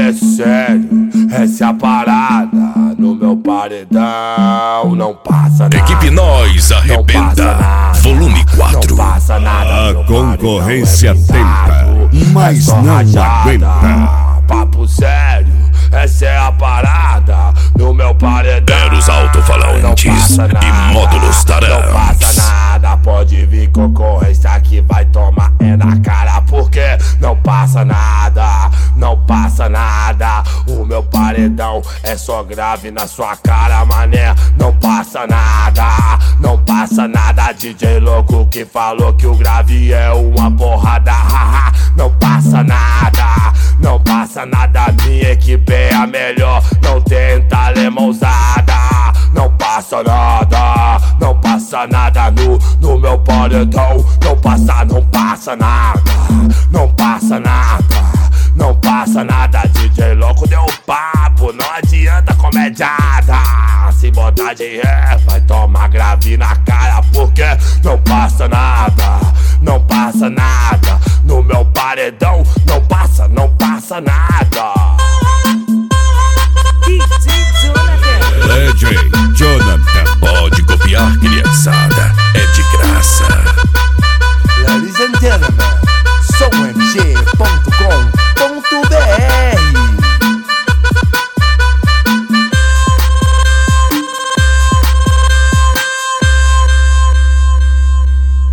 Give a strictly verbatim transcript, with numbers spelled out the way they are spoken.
é sério, essa é a parada. No meu paredão não passa nada. Equipe Nós Arrebenta, volume quatro. Não passa nada. A concorrência tenta, mas não aguenta. Papo sério, essa é a parada. No meu paredão Eros alto-falantes e módulos Tarantes. Não passa nada, pode vir concorrência que vai tomar é na cara. Porque não passa nada, não passa nada. O meu paredão é só grave na sua cara, mané. Não passa nada, não passa nada. D J louco que falou que o grave é uma porrada. Haha, não passa nada, não passa nada. Minha equipe é a melhor, não tenta alemãozada. Não passa nada, não passa nada no, no meu paredão. Não passa, não passa nada, não passa nada, não passa nada. D J louco deu papo, não adianta comediada. Se botar de ré, vai tomar grave na cara. Porque não passa nada, não passa nada. No meu paredão não passa, não passa nada.